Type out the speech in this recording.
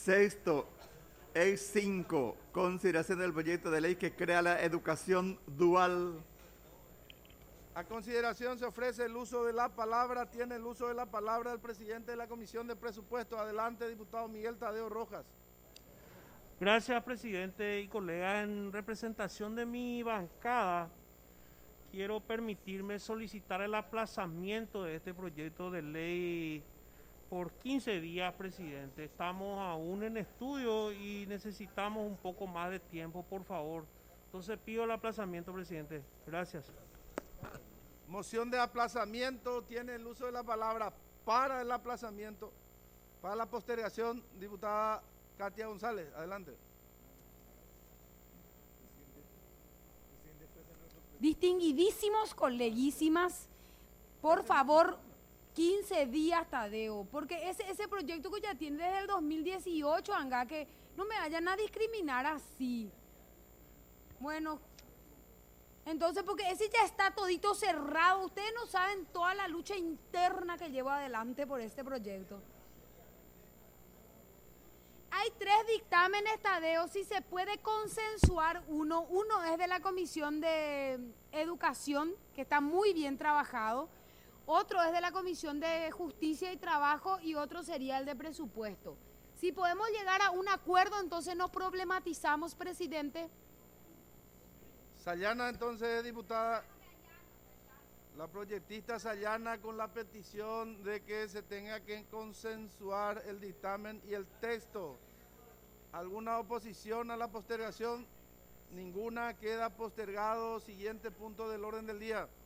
Sexto, E5, consideración del proyecto de ley que crea la educación dual. A consideración se ofrece el uso de la palabra. Tiene el uso de la palabra el presidente de la Comisión de Presupuestos. Adelante, diputado Miguel Tadeo Rojas. Gracias, presidente y colega. En representación de mi bancada, quiero permitirme solicitar el aplazamiento de este proyecto de ley por 15 días, presidente. Estamos aún en estudio y necesitamos un poco más de tiempo, por favor. Entonces pido el aplazamiento, presidente. Gracias. Moción de aplazamiento. Tiene el uso de la palabra para el aplazamiento. Para la postergación, diputada Katia González. Adelante. Distinguidísimos coleguísimas, por favor, 15 días, Tadeo, porque ese proyecto que ya tiene desde el 2018, Anga, que no me vayan a discriminar así. Bueno, entonces, porque ese ya está todito cerrado, ustedes no saben toda la lucha interna que llevo adelante por este proyecto. Hay 3 dictámenes, Tadeo, si se puede consensuar uno es de la Comisión de Educación, que está muy bien trabajado, otro es de la Comisión de Justicia y Trabajo y otro sería el de Presupuesto. Si podemos llegar a un acuerdo, entonces no problematizamos, presidente. Sayana, entonces, diputada. La proyectista Sayana con la petición de que se tenga que consensuar el dictamen y el texto. ¿Alguna oposición a la postergación? Ninguna. Queda postergado. Siguiente punto del orden del día.